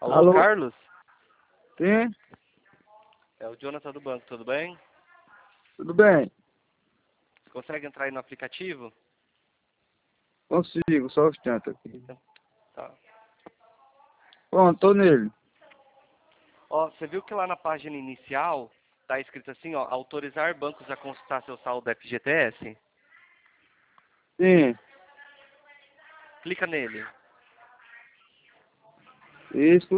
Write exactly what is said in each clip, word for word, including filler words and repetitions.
Alô, Alô? Carlos? Sim, É o Jonathan do banco, tudo bem? tudo bem. Você consegue entrar aí no aplicativo? Consigo, só ostento aqui. Tá. Pronto, tô nele. Ó, você viu que lá na página inicial tá escrito assim, ó, autorizar bancos a consultar seu saldo F G T S? Sim, Clica nele. isso.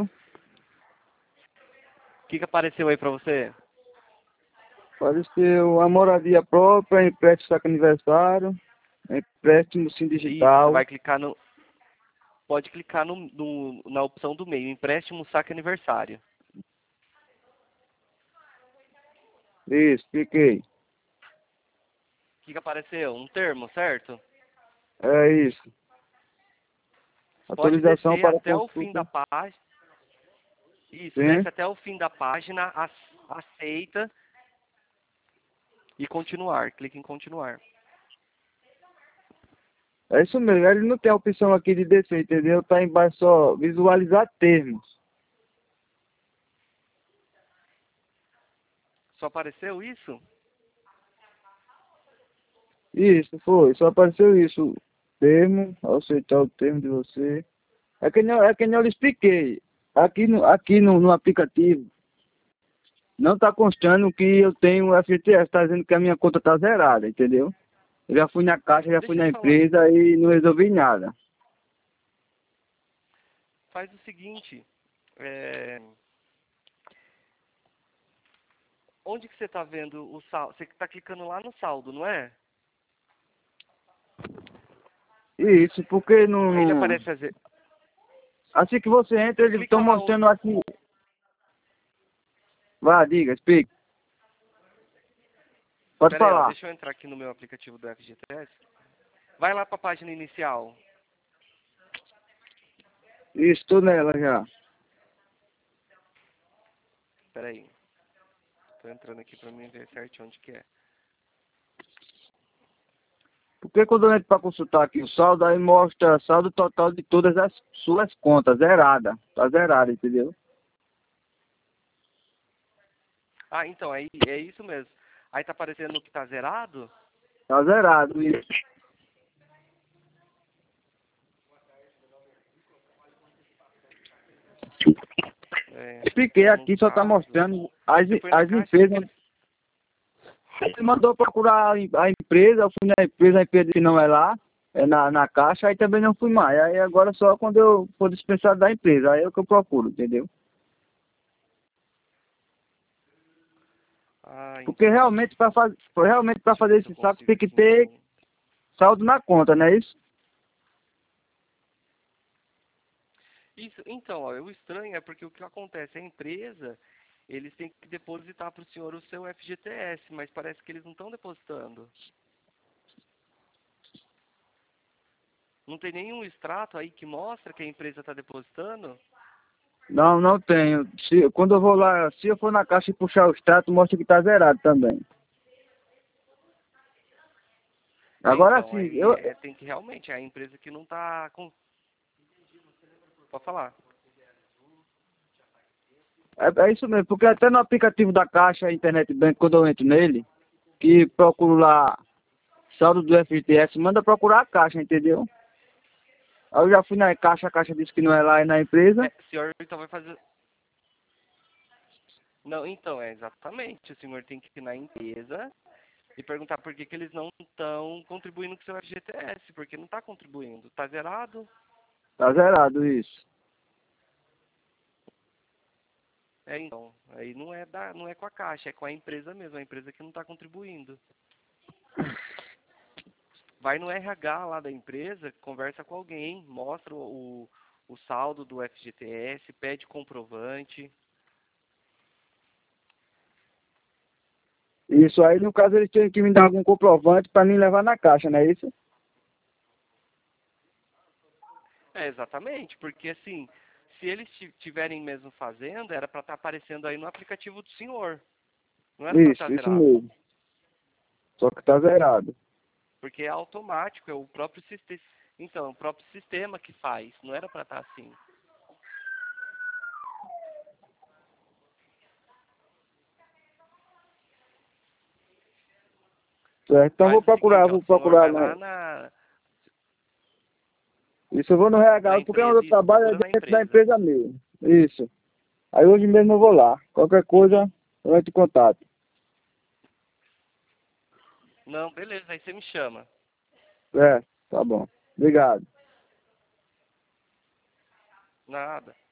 O que que apareceu aí pra você? Apareceu a moradia própria, empréstimo saco aniversário, empréstimo sim Isso, você digital. vai clicar no... Pode clicar no, no- na opção do meio, empréstimo saque aniversário. Isso, cliquei. O que que apareceu? Um termo, certo? É isso. Pode Autorização descer para até o fim da consulta. página. Isso, Sim, desce até o fim da página, ac- aceita e continuar. Clique em continuar. é isso mesmo. Ele não tem a opção aqui de descer, entendeu? Tá embaixo só visualizar termos. Só apareceu isso? Isso, foi. Só apareceu isso. Termo, aceitar o termo de você. É que nem, é que nem eu lhe expliquei. Aqui no, aqui no, no aplicativo não está constando que eu tenho F G T S, está dizendo que a minha conta está zerada, entendeu? Eu já fui na caixa, já fui Deixa eu na te falar. empresa e não resolvi nada. Faz o seguinte. é, Onde que você está vendo o saldo? Você está clicando lá no saldo, não é? Isso, porque Aí ele não. aparece as... Assim que você entra, eles estão Clica lá onde... mostrando aqui. Vá, diga, explique. Pode Pera aí, ó, falar. deixa eu entrar aqui no meu aplicativo do F G T S. Vai lá para a página inicial. Isso, estou nela já. Pera aí. Tô entrando aqui para mim ver certinho onde que é. Porque quando eu entro para consultar aqui o saldo, aí mostra saldo total de todas as suas contas, zerada. Tá zerada, entendeu? Ah, então, aí é isso mesmo. Aí tá aparecendo que tá zerado? Tá zerado, isso. É, Expliquei no aqui, só tá caso... mostrando as, Você foi na as caixa, o que que empresas. eles... Ele mandou procurar a em- a empresa, eu fui na empresa, a empresa que não é lá, é na, na caixa, aí também não fui mais. Aí agora só quando eu for dispensado da empresa, aí é o que eu procuro, entendeu? Ah, Porque entendi. realmente para fazer, realmente para Deixa eu ver fazer se eu esse saco consigo tem que aqui, ter então. saldo na conta, não é isso? Isso, então, ó, o estranho é porque o que acontece, a empresa, eles têm que depositar para o senhor o seu F G T S, mas parece que eles não estão depositando. Não tem nenhum extrato aí que mostra que a empresa está depositando? Não, não tenho. Se, quando eu vou lá, se eu for na caixa e puxar o extrato, mostra que tá zerado também. É, Agora então, sim, aí eu, é, tem que realmente, é a empresa que não está com... Pode falar. é, é isso mesmo, porque até no aplicativo da Caixa Internet Bank, quando eu entro nele, que procuro lá saldo do F G T S, manda procurar a Caixa, entendeu? Aí eu já fui na Caixa, a Caixa disse que não é lá, é na empresa. É, o senhor então vai fazer... Não, então, é exatamente, o senhor tem que ir na empresa e perguntar por que, que eles não estão contribuindo com o seu F G T S, porque não está contribuindo. Está zerado? Tá zerado isso. É, então, aí não é, da, não é com a Caixa, é com a empresa mesmo, a empresa que não está contribuindo. Vai no R H lá da empresa, conversa com alguém, mostra o, o saldo do F G T S, pede comprovante. Isso aí, no caso, eles têm que me dar algum comprovante para mim levar na Caixa, não é isso? É, exatamente, porque assim, se eles estiverem mesmo fazendo, era para estar aparecendo aí no aplicativo do senhor. Não era para estar Isso, isso zerado. mesmo. Só que tá zerado. Porque é automático, é o próprio sistema. Então, é o próprio sistema que faz, não era para estar assim. Certo, então Faz vou o seguinte, procurar, ó, vou o senhor procurar, vai lá né? na, Isso eu vou no na R H, porque onde empresa, eu isso, trabalho é procura na dentro da empresa. empresa mesmo. Isso. Aí hoje mesmo eu vou lá. Qualquer coisa, Uhum. eu entro em contato. Não, beleza, aí você me chama. É, tá bom. Obrigado. Nada.